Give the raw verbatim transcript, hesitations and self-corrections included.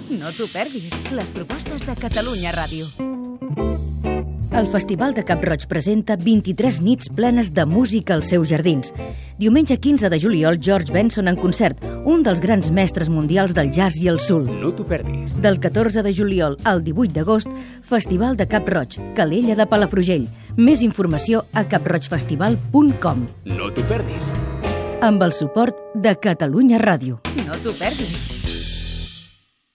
No t'ho perdis, les propostes de Catalunya Ràdio. El Festival de Cap-roig presenta vint-i-tres nits plenes de música als seus jardins. Diumenge quinze de juliol, George Benson en concert, un dels grans mestres mundials del jazz i el soul. No t'ho perdis. Del catorze de juliol al divuit d'agost, Festival de Cap-roig, Calella de Palafrugell. Més informació a cap roig festival punt com. No t'ho perdis. Amb el suport de Catalunya Ràdio. No t'ho perdis.